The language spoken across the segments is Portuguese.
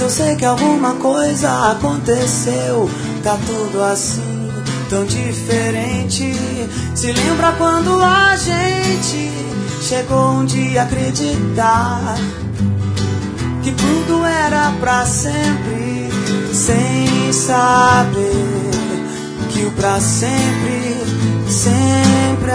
eu sei que alguma coisa aconteceu. Tá tudo assim, tão diferente. Se lembra quando a gente chegou um dia a acreditar que tudo era pra sempre, sem saber que o pra sempre sempre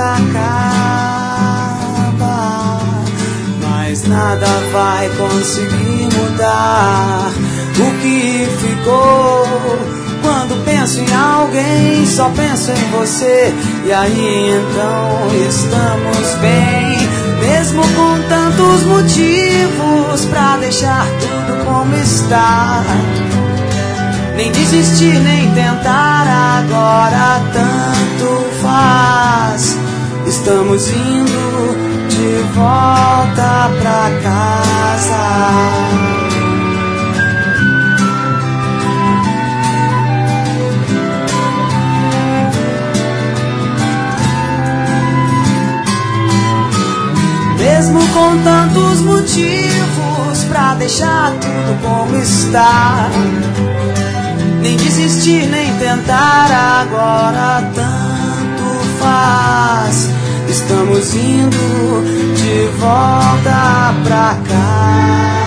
acaba. Mas nada vai conseguir mudar o que ficou. Quando penso em alguém, só penso em você. E aí então estamos bem, mesmo com tantos motivos pra deixar tudo como está. Nem desistir, nem tentar, agora tanto faz. Estamos indo de volta pra casa. Mesmo com tantos motivos pra deixar tudo como está. Nem desistir, nem tentar, agora tanto faz. Estamos indo de volta pra cá.